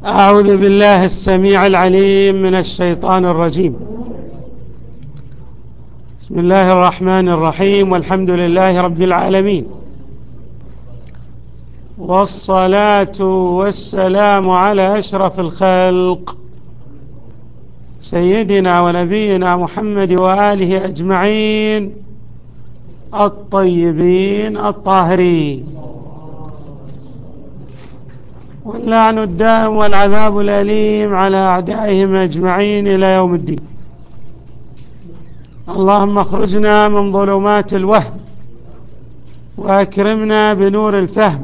أعوذ بالله السميع العليم من الشيطان الرجيم. بسم الله الرحمن الرحيم، والحمد لله رب العالمين، والصلاة والسلام على أشرف الخلق سيدنا ونبينا محمد وآله أجمعين الطيبين الطاهرين، واللعن الدائم والعذاب الأليم على أعدائهم أجمعين إلى يوم الدين. اللهم اخرجنا من ظلمات الوهم وأكرمنا بنور الفهم.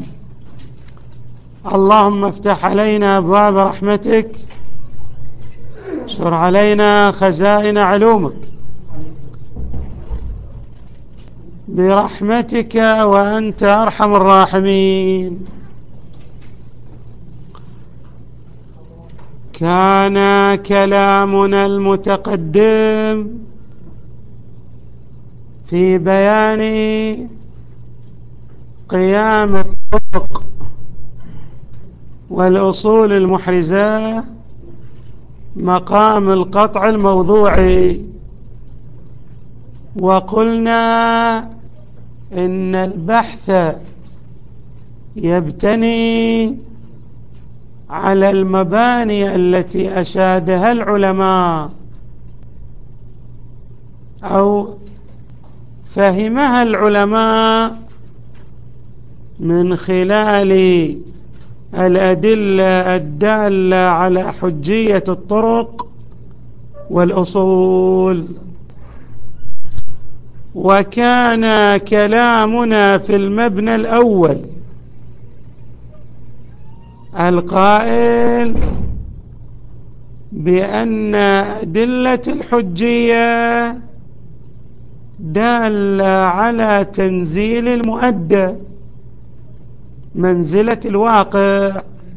اللهم افتح علينا أبواب رحمتك، اشر علينا خزائن علومك برحمتك وأنت أرحم الراحمين. كان كلامنا المتقدم في بيان قيام الطرق والأصول المحرزة مقام القطع الموضوعي، وقلنا إن البحث يبتني على المباني التي أشادها العلماء أو فهمها العلماء من خلال الأدلة الدالة على حجية الطرق والأصول. وكان كلامنا في المبنى الأول القائل بأن أدلة الحجية دالة على تنزيل المؤدى منزلة الواقع،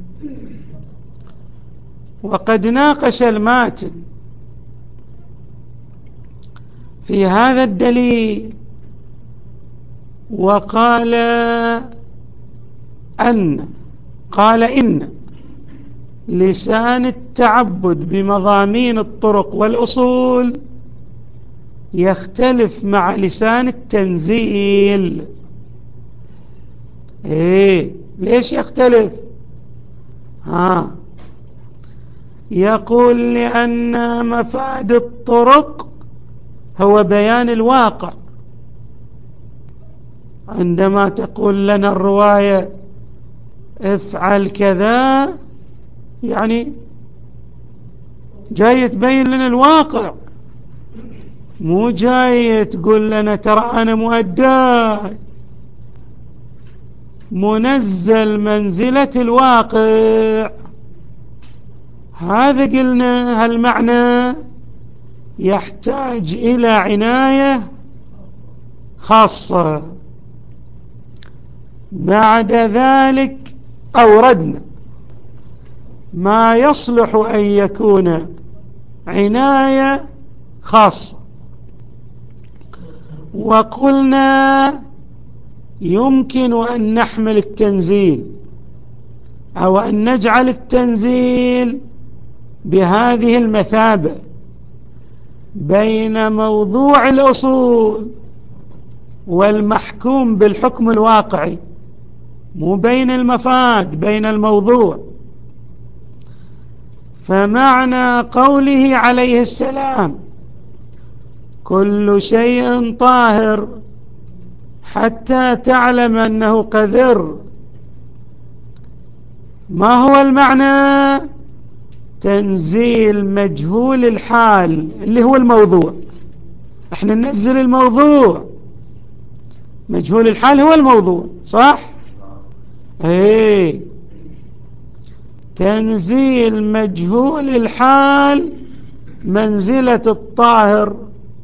وقد ناقش الماتن في هذا الدليل وقال إن لسان التعبد بمضامين الطرق والأصول يختلف مع لسان التنزيل. ليش يختلف؟ يقول لأن مفاد الطرق هو بيان الواقع. عندما تقول لنا الرواية افعل كذا، يعني جاي تبين لنا الواقع، مو جاي تقول لنا ترى أنا مؤدى منزل منزلة الواقع. هذا قلنا هالمعنى يحتاج إلى عناية خاصة. بعد ذلك أوردنا ما يصلح أن يكون عناية خاصة، وقلنا يمكن أن نحمل التنزيل أو أن نجعل التنزيل بهذه المثابة بين موضوع الأصول والمحكوم بالحكم الواقعي، مو بين المفاد، بين الموضوع. فمعنى قوله عليه السلام كل شيء طاهر حتى تعلم أنه قذر، ما هو المعنى؟ تنزيل مجهول الحال اللي هو الموضوع. احنا ننزل الموضوع، مجهول الحال هو الموضوع، صح؟ تنزيل مجهول الحال منزلة الطاهر،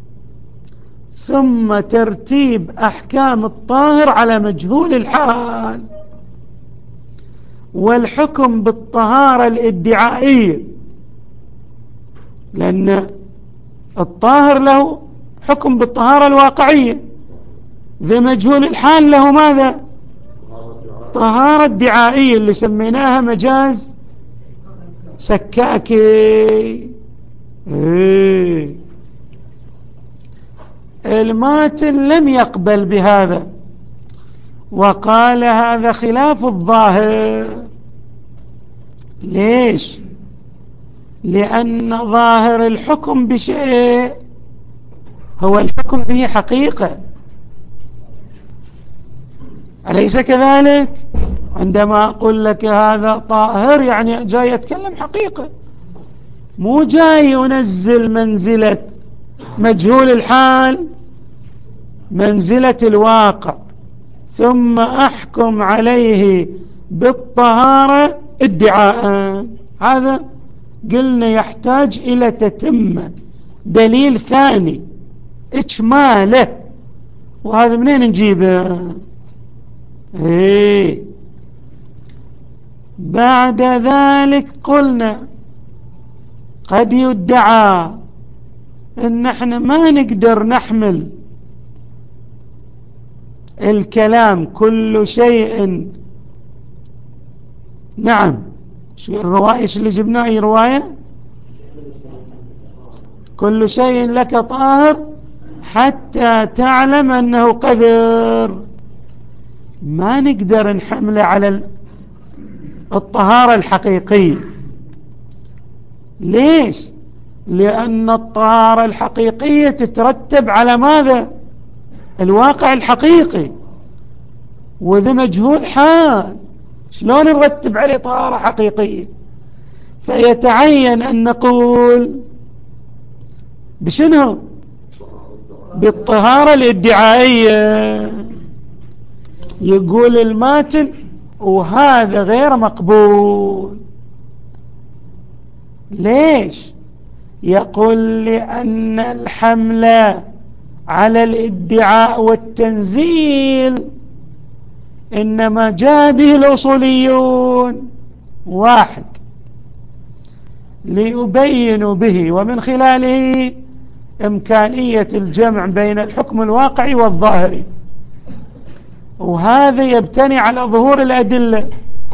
ثم ترتيب أحكام الطاهر على مجهول الحال، والحكم بالطهارة الادعائية، لأن الطاهر له حكم بالطهارة الواقعية، ذا مجهول الحال له ماذا؟ طهارة ادعائية اللي سميناها مجاز سكاكي. الماتن لم يقبل بهذا وقال هذا خلاف الظاهر. ليش؟ لأن ظاهر الحكم بشيء هو الحكم به حقيقة، أليس كذلك؟ عندما أقول لك هذا طاهر يعني جاي يتكلم حقيقة، مو جاي ينزل منزلة مجهول الحال منزلة الواقع ثم أحكم عليه بالطهارة ادعاء. هذا قلنا يحتاج إلى تتمة، دليل ثاني إجماله، وهذا منين نجيبه؟ بعد ذلك قلنا قد يدعى ان احنا ما نقدر نحمل الكلام كل شيء. نعم، شو الرواية؟ ايش اللي جبناه؟ اي رواية؟ كل شيء لك طاهر حتى تعلم انه قذر. ما نقدر نحمله على الطهارة الحقيقية. ليش؟ لأن الطهارة الحقيقية تترتب على ماذا؟ الواقع الحقيقي، وذا مجهول حال، شلون نرتب عليه طهارة حقيقية؟ فيتعين أن نقول بشنو؟ بالطهارة الادعائية. يقول الماتن وهذا غير مقبول. ليش؟ يقول لأن الحمل على الادعاء والتنزيل إنما جاء به الأصوليون واحد ليبينوا به ومن خلاله إمكانية الجمع بين الحكم الواقعي والظاهري، وهذا يبتني على ظهور الأدلة.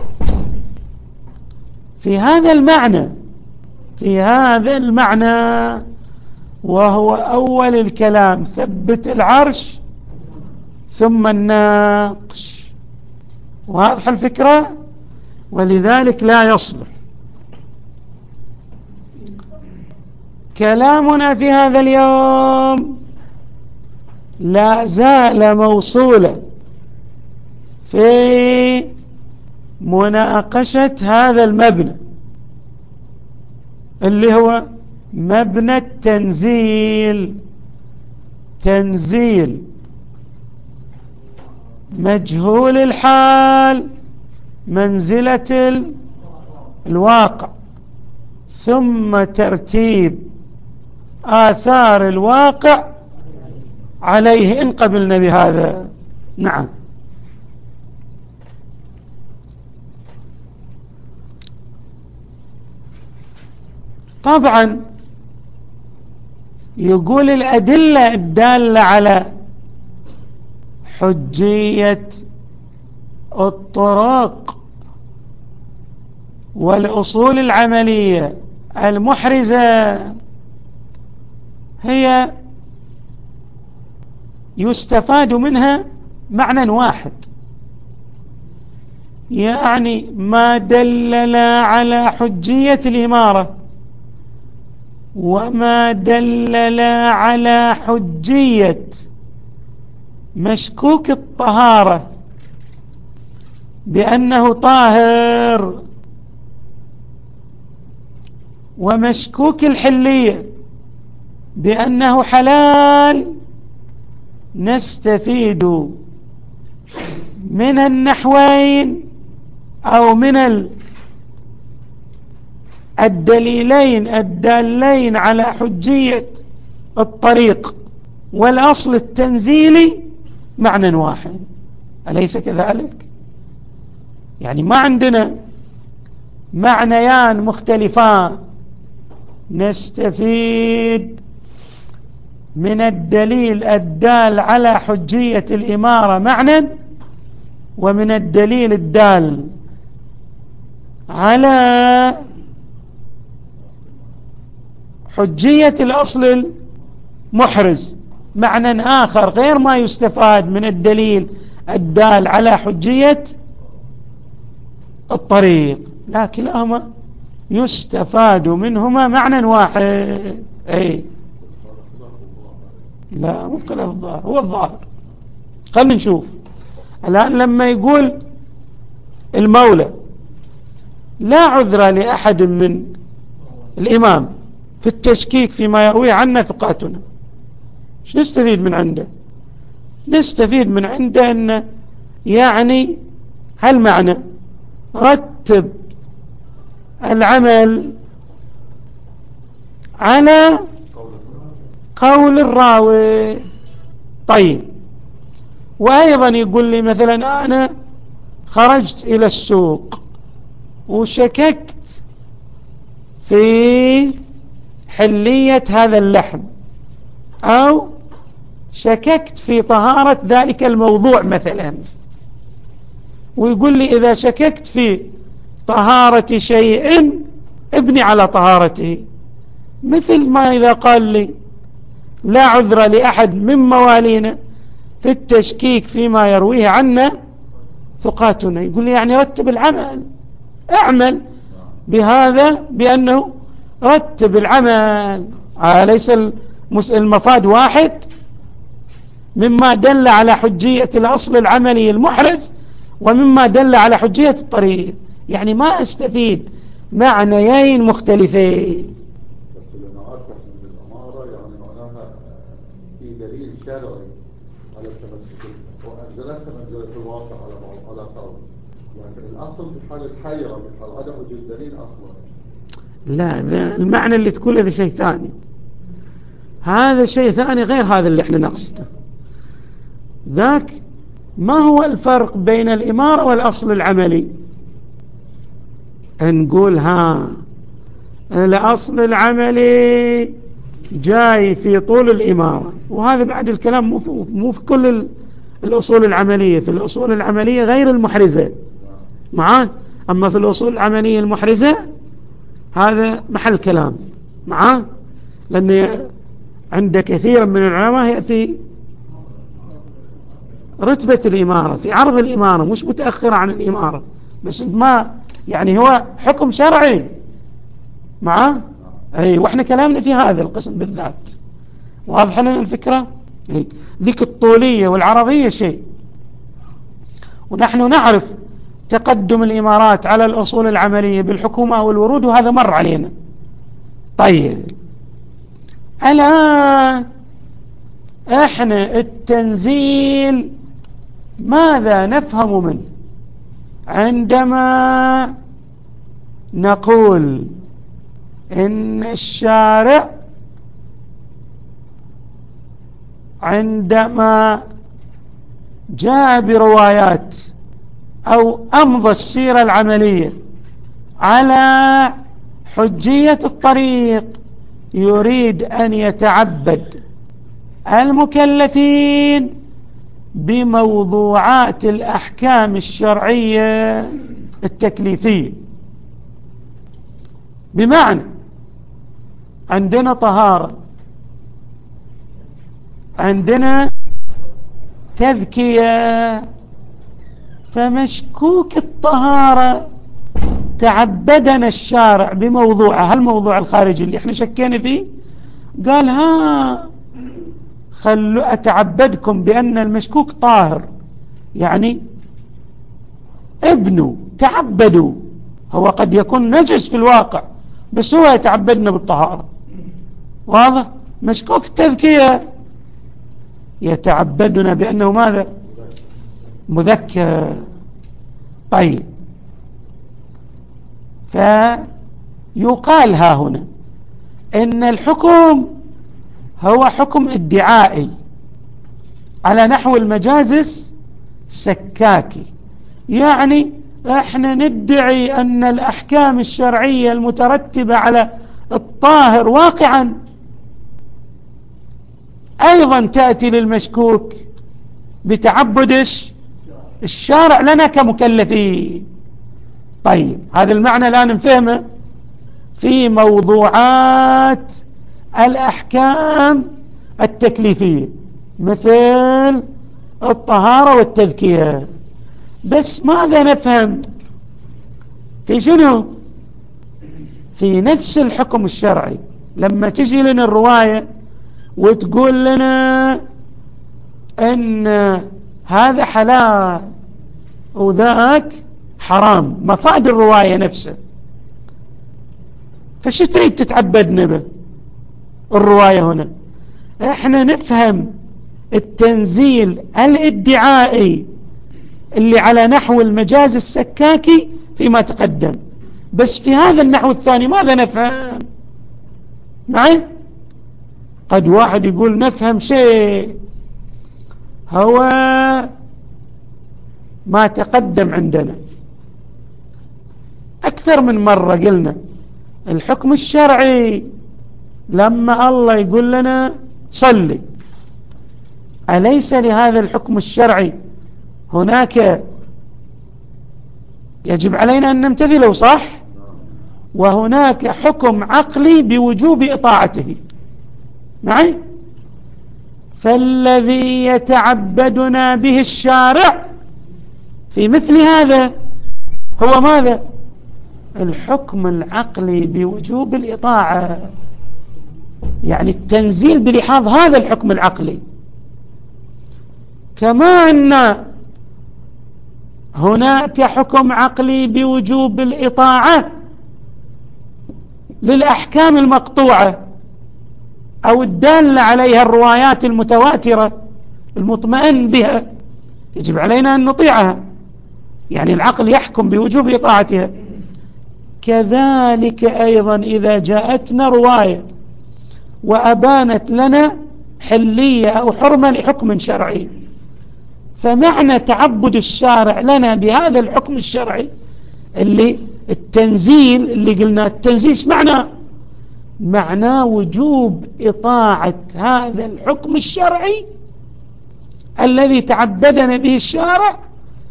في هذا المعنى وهو أول الكلام ثبت العرش ثم الناقش. واضح الفكرة؟ ولذلك لا يصلح كلامنا في هذا اليوم، لا زال موصولا في مناقشة هذا المبنى اللي هو مبنى التنزيل. تنزيل مجهول الحال منزلة الواقع، ثم ترتيب آثار الواقع عليه إن قبلنا بهذا. نعم. طبعا يقول الأدلة الدالة على حجية الطرق والأصول العملية المحرزة هي يستفاد منها معنى واحد، يعني ما دلل على حجية الإمارة وما دلل على حجية مشكوك الطهارة بأنه طاهر ومشكوك الحلية بأنه حلال، نستفيد من النحوين أو من الدليلين الدالين على حجية الطريق والأصل التنزيلي معنى واحد. أليس كذلك؟ يعني ما عندنا معنيان مختلفان، نستفيد من الدليل الدال على حجية الإمارة معنى، ومن الدليل الدال على حجية الأصل المحرز، معنى آخر غير ما يستفاد من الدليل الدال على حجية الطريق، لا كلاهما يستفاد منهما معنى واحد. أي لا مو خلاف الظاهر، هو الظاهر. خلينا نشوف الآن لما يقول المولى لا عذر لأحد من الإمام في التشكيك فيما يروي عنا ثقاتنا، ايش نستفيد من عنده؟ نستفيد من عنده أن يعني هالمعنى رتب العمل على قول الراوي. طيب وأيضا يقول لي مثلا أنا خرجت إلى السوق وشككت في حلية هذا اللحم، أو شككت في طهارة ذلك الموضوع مثلا، ويقول لي إذا شككت في طهارة شيء ابني على طهارته، مثل ما إذا قال لي لا عذر لأحد من موالينا في التشكيك فيما يرويه عنا ثقاتنا، يقول لي يعني رتب العمل، اعمل بهذا بأنه رتب العمل، ليس المفاد واحد مما دل على حجية الأصل العملي المحرز ومما دل على حجية الطريق، يعني ما استفيد معنيين مختلفين. بس اللي نعرفه من الأمارة يعني معناها في دليل شرعي على التمسك وأنزلتها منزلة الواقع على قول، لكن الأصل في حال الحيرة في حال عدم وجود دليل أصلا. لا المعنى اللي تقوله هذا شيء ثاني، هذا شيء ثاني غير هذا اللي احنا نقصده. ذاك ما هو الفرق بين الإمارة والأصل العملي؟ نقول الأصل العملي جاي في طول الإمارة، وهذا بعد الكلام مو في كل الأصول العملية، في الأصول العملية غير المحرزة معاه، أما في الأصول العملية المحرزة هذا محل كلام معاه، لأن عند كثير من العلماء يأتي رتبة الإمارة في عرض الإمارة، مش متأخرة عن الإمارة، بس ما يعني هو حكم شرعي معاه. أي وإحنا كلامنا في هذا القسم بالذات، واضح لنا الفكرة. ذيك الطولية والعرضية شيء، ونحن نعرف تقدم الإمارات على الأصول العملية بالحكومة والورود، وهذا مر علينا. طيب الآن احنا التنزيل ماذا نفهم منه عندما نقول إن الشارع عندما جاء بروايات أو أمضى السيرة العملية على حجية الطريق يريد أن يتعبد المكلفين بموضوعات الأحكام الشرعية التكليفية، بمعنى عندنا طهارة، عندنا تذكية، فمشكوك الطهارة تعبدنا الشارع بموضوعه، هالموضوع الخارجي اللي احنا شكينا فيه، قال خلوا أتعبدكم بأن المشكوك طاهر، يعني ابنوا تعبدوا، هو قد يكون نجس في الواقع بس هو يتعبدنا بالطهارة، واضح؟ مشكوك التذكية يتعبدنا بأنه ماذا؟ مذكر. طيب فيقال هنا إن الحكم هو حكم ادعائي على نحو المجاز السكاكي، يعني احنا ندعي أن الأحكام الشرعية المترتبة على الطاهر واقعا أيضا تأتي للمشكوك بتعبد الشارع لنا كمكلفين. طيب هذا المعنى الآن نفهمه في موضوعات الأحكام التكليفية مثل الطهارة والتذكية. بس ماذا نفهم في شنو؟ في نفس الحكم الشرعي. لما تجي لنا الرواية وتقول لنا أن هذا حلال وذاك حرام، مفاد الرواية نفسه، فش تريد تتعبدنا به الرواية هنا؟ احنا نفهم التنزيل الادعائي اللي على نحو المجاز السكاكي فيما تقدم، بس في هذا النحو الثاني ماذا نفهم معي؟ قد واحد يقول نفهم شيء هو ما تقدم عندنا. أكثر من مرة قلنا الحكم الشرعي لما الله يقول لنا صلي، أليس لهذا الحكم الشرعي هناك يجب علينا أن نمتثله، صح؟ وهناك حكم عقلي بوجوب إطاعته معي؟ فالذي يتعبدنا به الشارع في مثل هذا هو ماذا؟ الحكم العقلي بوجوب الإطاعة، يعني التنزيل بلحاظ هذا الحكم العقلي. كما أن هناك حكم عقلي بوجوب الإطاعة للأحكام المقطوعة أو الدالة عليها الروايات المتواترة المطمئن بها، يجب علينا أن نطيعها، يعني العقل يحكم بوجوب إطاعتها. كذلك أيضا إذا جاءتنا رواية وأبانت لنا حلية أو حرمة لحكم شرعي، فمعنى تعبد الشارع لنا بهذا الحكم الشرعي اللي التنزيل اللي قلنا التنزيل معناه وجوب إطاعة هذا الحكم الشرعي الذي تعبدنا به الشارع،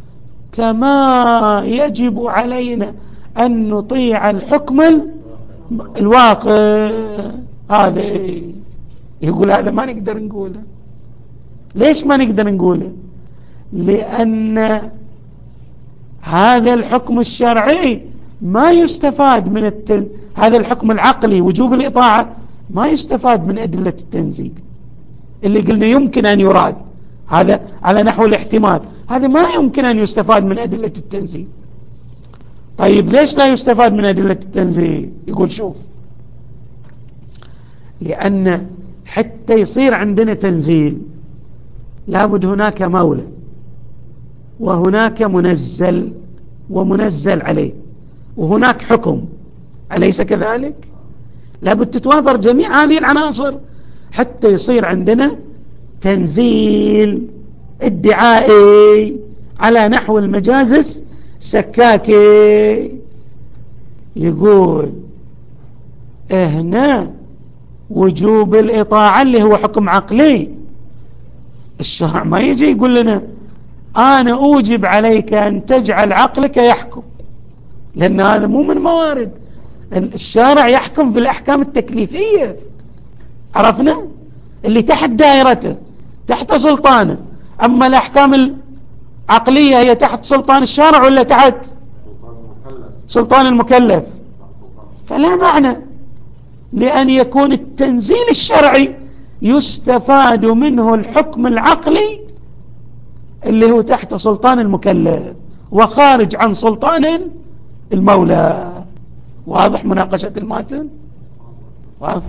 كما يجب علينا أن نطيع الحكم الواقع. هذا يقول هذا ما نقدر نقوله. ليش ما نقدر نقوله؟ لأن هذا الحكم الشرعي ما يستفاد من هذا الحكم العقلي وجوب الإطاعة ما يستفاد من أدلة التنزيل اللي قلنا يمكن أن يراد، هذا على نحو الاحتمال، هذا ما يمكن أن يستفاد من أدلة التنزيل. طيب ليش لا يستفاد من أدلة التنزيل؟ يقول شوف، لأن حتى يصير عندنا تنزيل لابد هناك مولى وهناك منزل ومنزل عليه وهناك حكم، أليس كذلك؟ لابد تتوافر جميع هذه العناصر حتى يصير عندنا تنزيل ادعائي على نحو المجاز السكاكي. يقول هنا وجوب الإطاعة اللي هو حكم عقلي، الشرع ما يجي يقول لنا أنا أوجب عليك أن تجعل عقلك يحكم، لأن هذا مو من موارد الشارع. يحكم في الأحكام التكليفية، عرفنا اللي تحت دائرته تحت سلطانه. أما الأحكام العقلية هي تحت سلطان الشارع ولا تحت سلطان المكلف؟ فلا معنى لأن يكون التنزيل الشرعي يستفاد منه الحكم العقلي اللي هو تحت سلطان المكلف وخارج عن سلطان المولى. واضح مناقشة الماتن؟ واضح.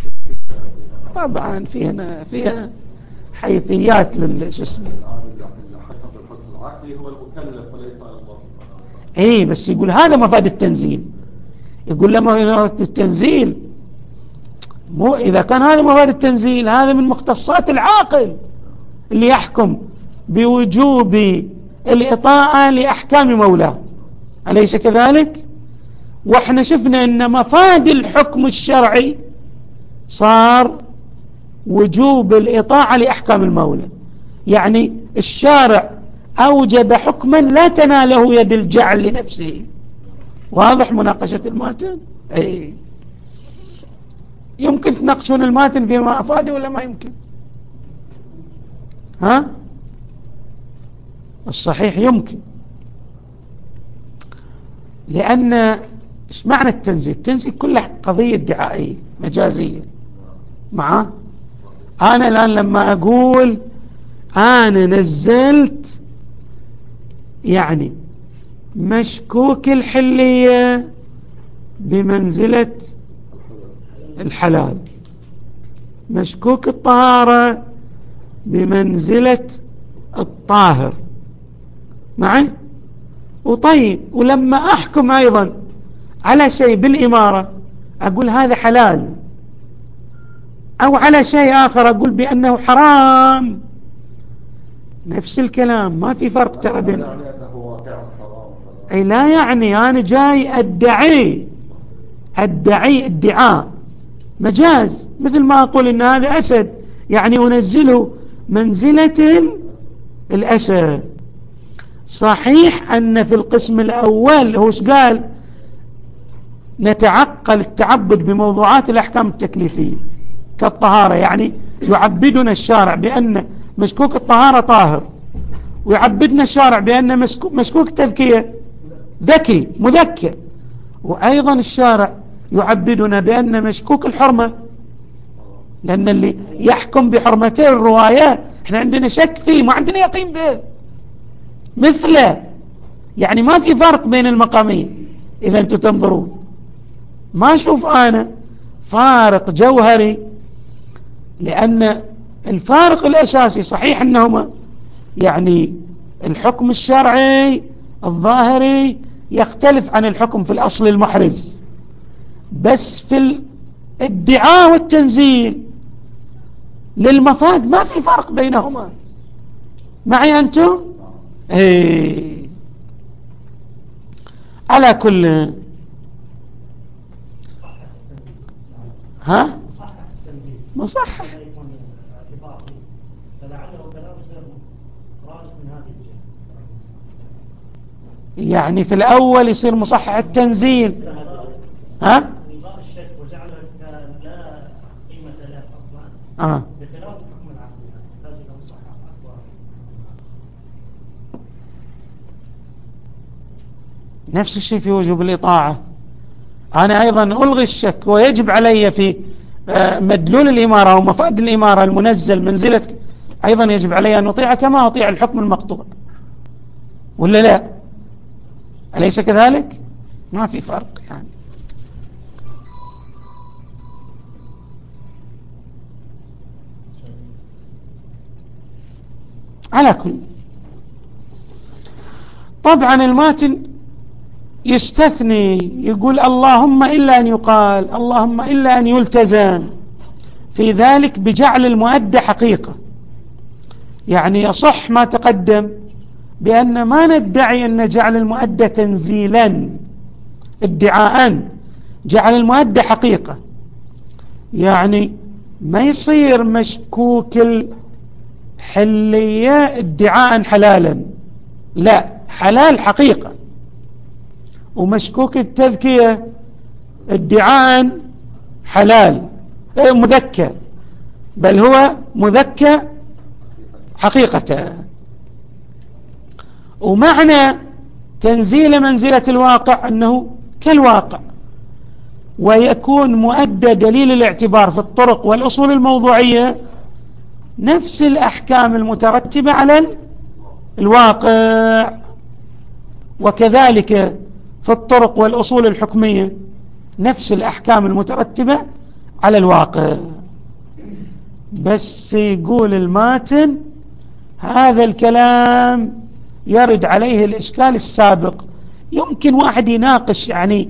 طبعا فيها حيثيات للجسم. الحكم بالحكم العقلي هو المكلف وليس المطلق. ايه بس يقول هذا مفاد التنزيل، يقول لما مفاد التنزيل مو إذا كان هذا مفاد التنزيل هذا من مختصات العاقل اللي يحكم بوجوب الإطاعة لأحكام مولاه، أليس كذلك؟ واحنا شفنا ان مفاد الحكم الشرعي صار وجوب الإطاعة لأحكام المولى، يعني الشارع أوجب حكما لا تناله يد الجعل لنفسه. واضح مناقشة الماتن؟ اي يمكن تناقشون الماتن فيما أفاده ولا ما يمكن؟ ها؟ الصحيح يمكن، لأن إيش معنى التنزيل؟ التنزيل كلها قضية دعائية مجازية معه. أنا الآن لما أقول أنا نزلت يعني مشكوك الحلية بمنزلة الحلال، مشكوك الطهارة بمنزلة الطاهر معي. وطيب، ولما أحكم أيضا على شيء بالإمارة أقول هذا حلال، أو على شيء آخر أقول بأنه حرام، نفس الكلام، ما في فرق ترى بين. أي لا يعني أنا جاي أدعي ادعاء مجاز، مثل ما أقول إن هذا أسد يعني أنزله منزلة الأسد. صحيح أن في القسم الأول هو قال نتعقل التعبد بموضوعات الأحكام التكليفية كالطهارة، يعني يعبدنا الشارع بأن مشكوك الطهارة طاهر، ويعبدنا الشارع بأن مشكوك التذكية ذكي مذكر، وأيضا الشارع يعبدنا بأن مشكوك الحرمة، لأن اللي يحكم بحرمتين الروايات احنا عندنا شك فيه، ما عندنا يقين به مثله، يعني ما في فرق بين المقامين. إذا أنتم تنظرون ما أشوف أنا فارق جوهري، لأن الفارق الأساسي صحيح أنهما يعني الحكم الشرعي الظاهري يختلف عن الحكم في الأصل المحرز، بس في الادعاء والتنزيل للمفاد ما في فرق بينهما. معي أنتم؟ ايه. على كل ها مصحح، يعني في الأول يصير مصحح التنزيل ها بخلاف حكم العقل يحتاج إلى مصحح أكبر. نفس الشيء في وجوب الإطاعة، أنا أيضا ألغي الشك ويجب علي في مدلول الإمارة ومفاد الإمارة المنزل منزلة، أيضا يجب علي أن أطيع كما أطيع الحكم المقطوع، ولا لا؟ أليس كذلك؟ ما في فرق يعني. على كل، طبعا الماتن يستثني يقول اللهم إلا أن يقال، اللهم إلا أن يلتزم في ذلك بجعل المؤدى حقيقة، يعني يصح ما تقدم بأن ما ندعي أن جعل المؤدى تنزيلا ادعاء، جعل المؤدى حقيقة، يعني ما يصير مشكوك الحلية ادعاء حلالا، لا، حلال حقيقة، ومشكوك التذكية ادعاء حلال مذكر، بل هو مذكر حقيقة. ومعنى تنزيل منزلة الواقع أنه كالواقع، ويكون مؤدى دليل الاعتبار في الطرق والأصول الموضوعية نفس الأحكام المترتبة على الواقع، وكذلك في الطرق والأصول الحكمية نفس الأحكام المترتبة على الواقع. بس يقول الماتن هذا الكلام يرد عليه الإشكال السابق، يمكن واحد يناقش يعني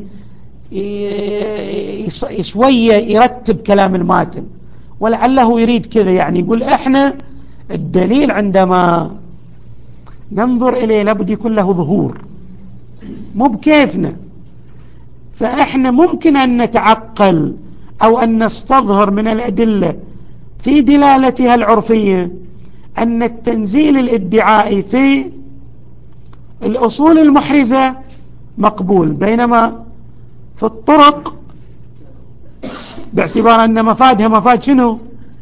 شوية يرتب كلام الماتن، ولعله يريد كذا، يعني يقول احنا الدليل عندما ننظر إليه لابد يكون له ظهور، مو بكيفنا، فإحنا ممكن أن نتعقل أو أن نستظهر من الأدلة في دلالتها العرفية أن التنزيل الادعائي في الأصول المحرزة مقبول، بينما في الطرق باعتبار أن مفادها مفاد شنو؟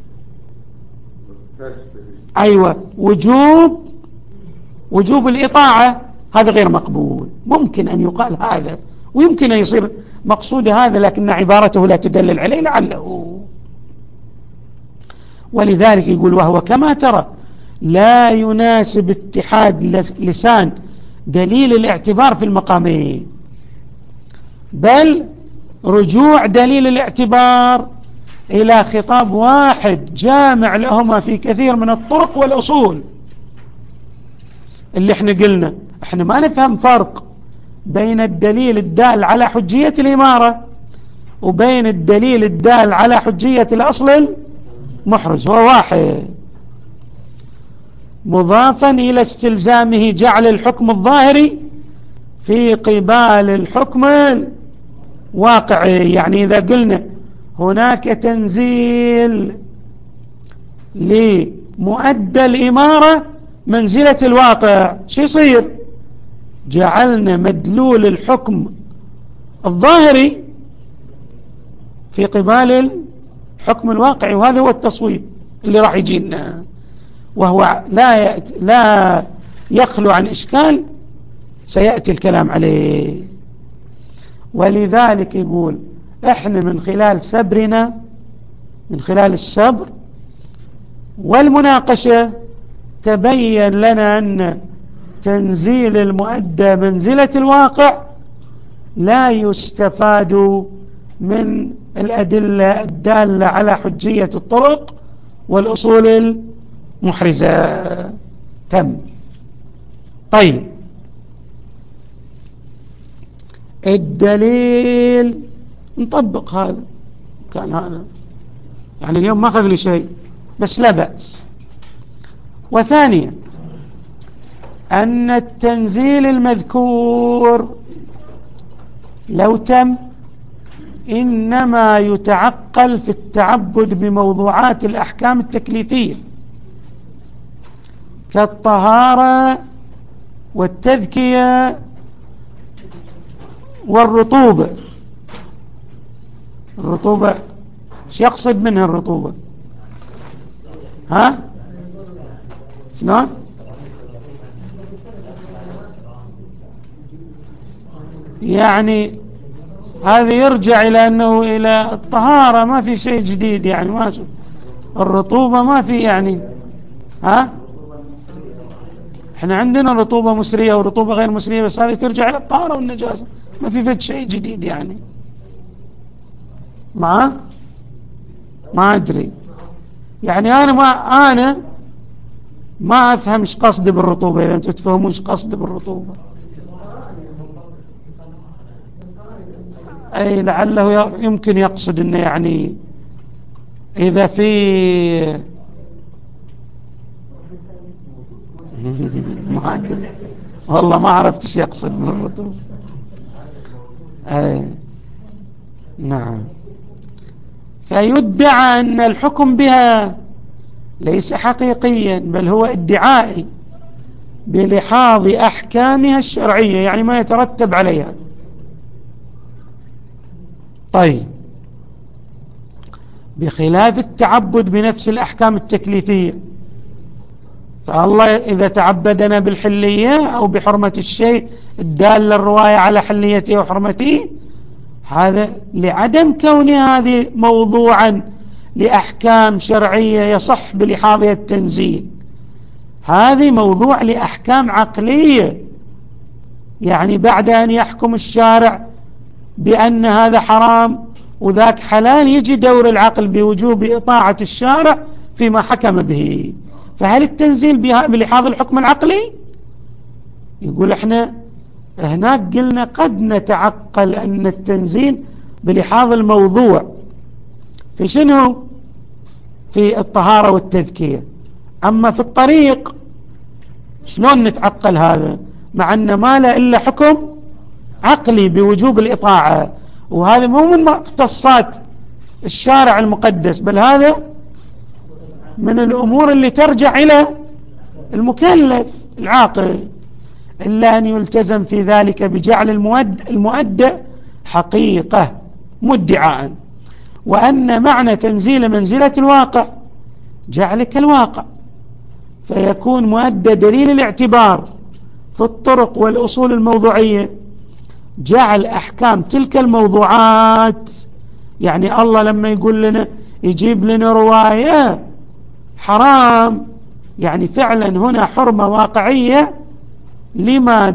أيوة، وجوب الإطاعة، هذا غير مقبول. ممكن أن يقال هذا ويمكن أن يصير مقصود هذا، لكن عبارته لا تدلل عليه لعله. ولذلك يقول وهو كما ترى لا يناسب اتحاد لسان دليل الاعتبار في المقامين، بل رجوع دليل الاعتبار إلى خطاب واحد جامع لهما في كثير من الطرق والأصول. اللي احنا قلنا احنا ما نفهم فرق بين الدليل الدال على حجية الإمارة وبين الدليل الدال على حجية الأصل المحرز، هو واحد. مضافا إلى استلزامه جعل الحكم الظاهري في قبال الحكم الواقعي. يعني إذا قلنا هناك تنزيل لمؤدى الإمارة منزلة الواقع، شو يصير؟ جعلنا مدلول الحكم الظاهري في قبال الحكم الواقعي، وهذا هو التصويب اللي راح يجينا، وهو لا يخلو عن إشكال سيأتي الكلام عليه. ولذلك يقول احنا من خلال صبرنا، من خلال الصبر والمناقشة، تبين لنا أن تنزيل المؤدى منزلة الواقع لا يستفاد من الأدلة الدالة على حجية الطرق والأصول المحرزة. تم. طيب، الدليل نطبق هذا، كان هذا يعني اليوم ما أخذ لي شيء بس لا بأس. وثانيا أن التنزيل المذكور لو تم إنما يتعقل في التعبد بموضوعات الأحكام التكليفية كالطهارة والتذكية والرطوبة. الرطوبة ايش يقصد منها الرطوبة؟ ها؟ شلون؟ يعني هذا يرجع إلى أنه إلى الطهارة، ما في شيء جديد يعني. ما الرطوبة ما في يعني، ها؟ احنا عندنا رطوبة مسرية ورطوبة غير مسرية، بس هذه ترجع إلى الطهارة والنجاسة، ما في فد شيء جديد يعني. ما أدري يعني، أنا ما أفهم ايش قصدي بالرطوبة. إذا أنتم تفهمون ايش قصدي بالرطوبة، أي لعله يمكن يقصد إنه يعني إذا في ما أدري والله، ما عرفت ايش يقصد بالرطوبة. نعم. فيدعى أن الحكم بها ليس حقيقيا، بل هو ادعائي بلحاظ أحكامها الشرعية، يعني ما يترتب عليها. طيب، بخلاف التعبد بنفس الأحكام التكليفية، فالله إذا تعبدنا بالحلية أو بحرمة الشيء الدالة الرواية على حليته وحرمته، هذا لعدم كون هذه موضوعا لأحكام شرعية يصح بلحاظها التنزيل، هذه موضوع لأحكام عقلية. يعني بعد أن يحكم الشارع بأن هذا حرام وذاك حلال، يجي دور العقل بوجوب إطاعة الشارع فيما حكم به. فهل التنزيل بلحاظ الحكم العقلي؟ يقول احنا هناك قلنا قد نتعقل أن التنزيل بلحاظ الموضوع في شنو؟ في الطهارة والتذكية. أما في الطريق شلون نتعقل هذا مع أن ما لا إلا حكم عقلي بوجوب الإطاعة؟ وهذا مو من مختصات الشارع المقدس، بل هذا من الأمور اللي ترجع إلى المكلف العاقل، إلا أن يلتزم في ذلك بجعل المؤدى حقيقة مدعاء. وأن معنى تنزيل منزلة الواقع جعلك الواقع، فيكون مؤدى دليل الاعتبار في الطرق والأصول الموضوعية جعل أحكام تلك الموضوعات. يعني الله لما يقول لنا يجيب لنا رواية حرام، يعني فعلا هنا حرمة واقعية لما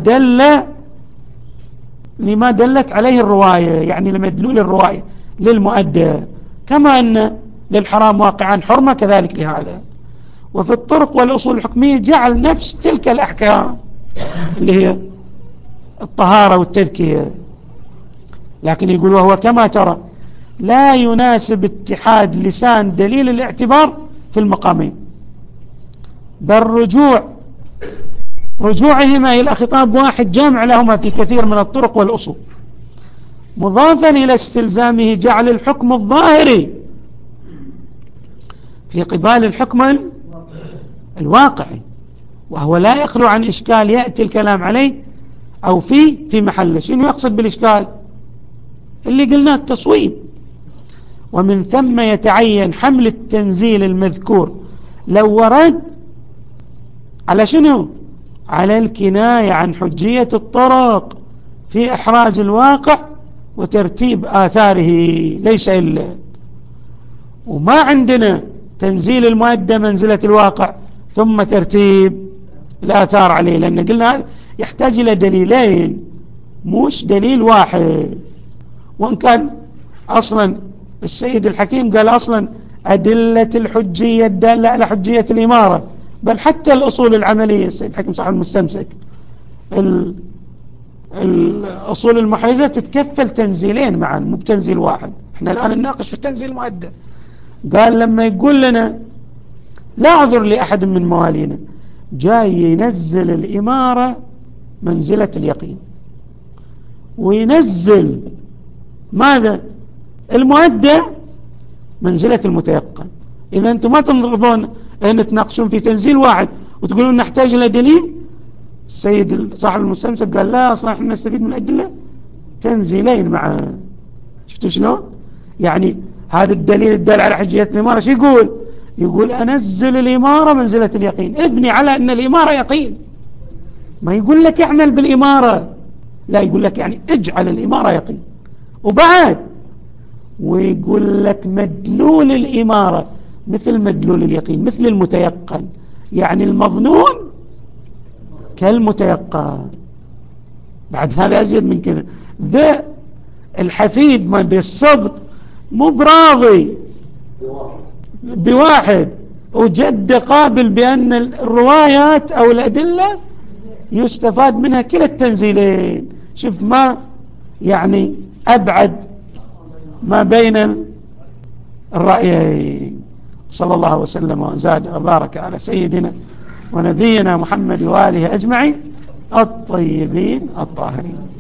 دلت عليه الرواية، يعني لمدلول الرواية للمؤدى، كما أن للحرام واقعا حرمة كذلك لهذا. وفي الطرق والأصول الحكمية جعل نفس تلك الأحكام اللي هي الطهارة والتذكية، لكن يقول وهو كما ترى لا يناسب اتحاد لسان دليل الاعتبار في المقامين، بل رجوعهما إلى خطاب واحد جامع لهما في كثير من الطرق والأصول، مضافا إلى استلزامه جعل الحكم الظاهري في قبال الحكم الواقعي، وهو لا يخلو عن إشكال يأتي الكلام عليه أو في محله. شنو يقصد بالإشكال؟ اللي قلناه التصويب. ومن ثم يتعين حمل التنزيل المذكور لو ورد على شنو؟ على الكناية عن حجية الطرق في إحراز الواقع وترتيب آثاره، ليس إلا. وما عندنا تنزيل المؤدى منزلة الواقع ثم ترتيب الآثار عليه، لأن قلنا يحتاج إلى دليلين مش دليل واحد. وإن كان أصلا السيد الحكيم قال أصلا أدلة الحجية الدالة على حجية الإمارة، بل حتى الأصول العملية السيد الحكيم صاحب المستمسك الأصول المحيزة تتكفل تنزيلين معا مو بتنزيل واحد. احنا الآن نناقش في التنزيل المؤدى. قال لما يقول لنا لا عذر لأحد من موالينا، جاي ينزل الإمارة منزلة اليقين، وينزل ماذا؟ المؤدى منزلة المتيقن. إذا أنتم ما تنظرون أن تناقشون في تنزيل واحد وتقولون نحتاج إلى دليل. السيد صاحب المستمسك قال لا، أصلا احنا نستفيد من الأدلة تنزيلين معا. شفتوا شنو؟ يعني هذا الدليل الدال على حجية الإمارة شو يقول؟ يقول أنزل الإمارة منزلة اليقين، ابني على أن الإمارة يقين. ما يقول لك اعمل بالإمارة، لا، يقول لك يعني اجعل الإمارة يقين. وبعد ويقول لك مدلول الإمارة مثل مدلول اليقين، مثل المتيقن، يعني المظنون كالمتيقن. بعد هذا أزيد من كذا، ذا الحفيد ما بالصبت مو براضي بواحد، وجد قابل بأن الروايات أو الأدلة يستفاد منها كلا التنزيلين. شوف ما يعني أبعد ما بين الرأيين. صلى الله وسلم وزاد وبارك على سيدنا ونبينا محمد وآله أجمعين الطيبين الطاهرين.